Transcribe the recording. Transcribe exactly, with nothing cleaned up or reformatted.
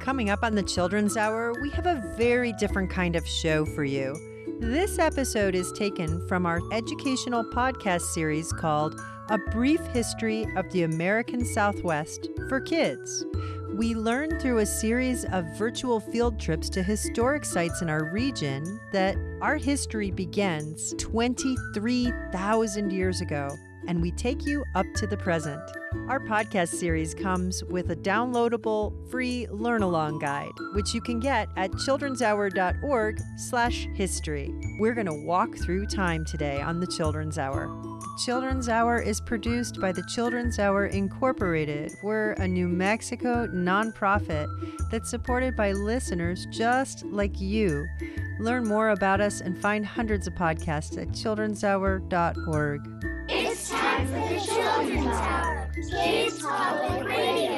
Coming up on the Children's Hour, we have a very different kind of show for you. This episode is taken from our educational podcast series called A Brief History of the American Southwest for Kids. We learn through a series of virtual field trips to historic sites in our region that our history begins twenty-three thousand years ago, and we take you up to the present. Our podcast series comes with a downloadable free learn-along guide, which you can get at childrenshour.org slash history. We're going to walk through time today on the Children's Hour. The Children's Hour is produced by the Children's Hour Incorporated. We're a New Mexico nonprofit that's supported by listeners just like you. Learn more about us and find hundreds of podcasts at childrens hour dot org. It's time for the Children's Hour, Kids Public Radio.